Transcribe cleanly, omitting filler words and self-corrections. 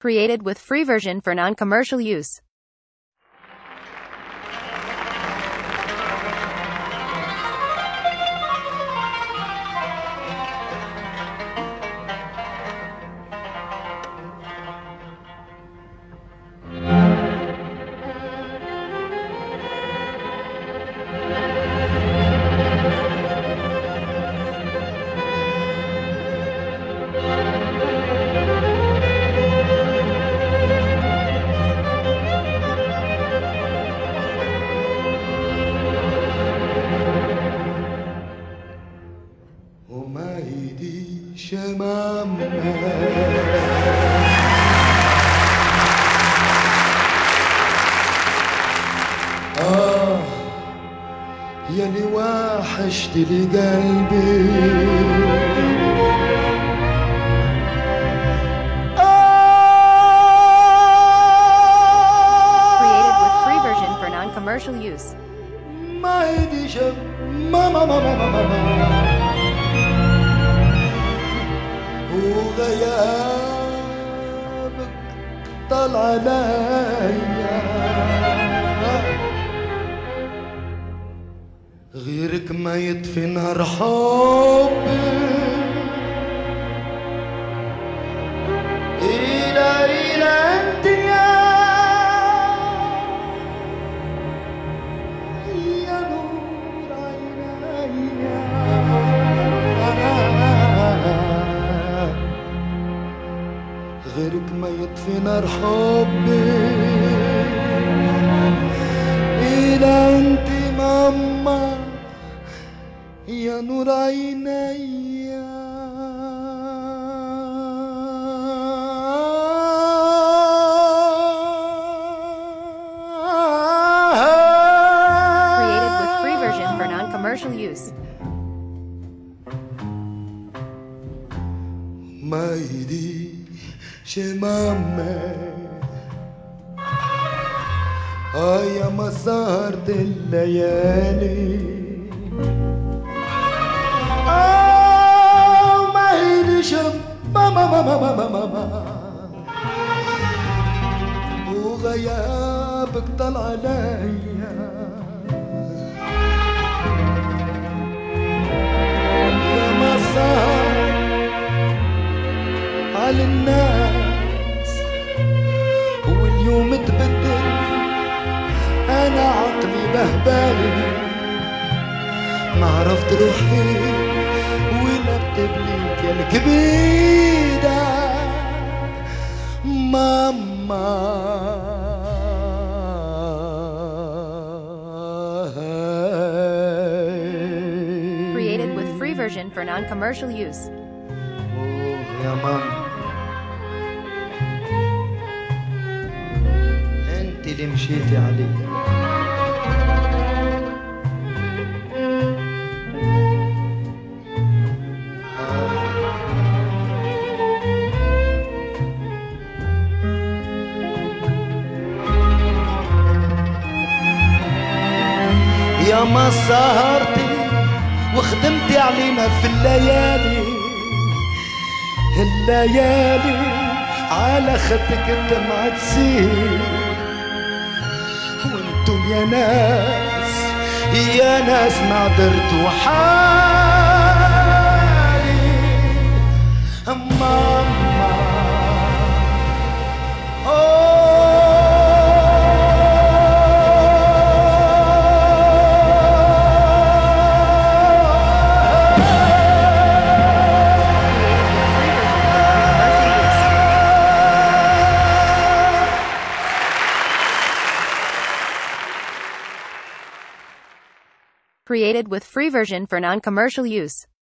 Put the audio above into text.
Created with free version for non-commercial use. يلي وحشت لي قلبي Created with free version for non-commercial use. ما هيدي ماما وغيابك طال عليا غيرك ما يطفي نار حبي إلى أنت يا نور عيني غيرك ما يطفي نار حبي إلى أنت ماما يا نور عيني Created with free version for non-commercial use. ما يديش ماما يا مسهرة الليالي ما يديش ماما وغيابك طال عليا يا مسهر على الناس واليوم تبدل انا عقلي بهبالي ما عرفت روحي ولا بتبليك يا الكبيدة ماما Created with free version for non-commercial use. يا ماما انت اللي مشيتي علي يا ما سهرتي وخدمتي علينا في الليالي على خدك الدمعة تسيل وانتم يا ناس ما قدرتوا حالي ماما Created with free version for non-commercial use.